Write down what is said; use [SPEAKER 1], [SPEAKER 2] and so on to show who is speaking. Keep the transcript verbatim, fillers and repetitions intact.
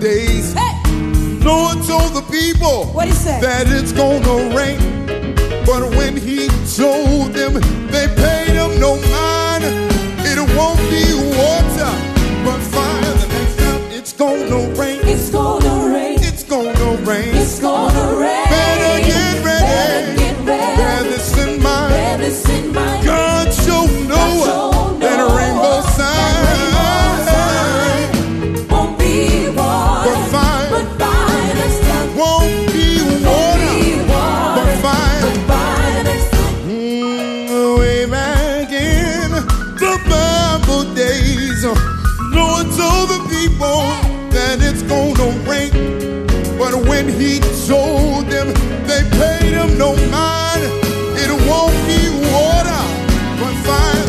[SPEAKER 1] days.
[SPEAKER 2] Hey.
[SPEAKER 1] Lord told the people
[SPEAKER 2] What he say?
[SPEAKER 1] that it's gonna rain. But when he told them, they paid him no mind. It won't be water, but fire. The next time it's gonna rain.
[SPEAKER 2] It's gonna rain.
[SPEAKER 1] It's gonna rain.
[SPEAKER 2] It's gonna rain.
[SPEAKER 1] Better get ready.
[SPEAKER 2] Better get ready.
[SPEAKER 1] Bear this in mind.
[SPEAKER 2] Bear this in mind.
[SPEAKER 1] God showed Noah that a rainbow sign
[SPEAKER 2] won't be water,
[SPEAKER 1] but fire.
[SPEAKER 2] But fire next time.
[SPEAKER 1] Won't be water,
[SPEAKER 2] Won't be water,
[SPEAKER 1] but fire.
[SPEAKER 2] But fire next time.
[SPEAKER 1] Mm, way back in the Bible days, Lord told the people that it's gonna rain. But when he told them, they paid him no mind. It won't be water, but fire.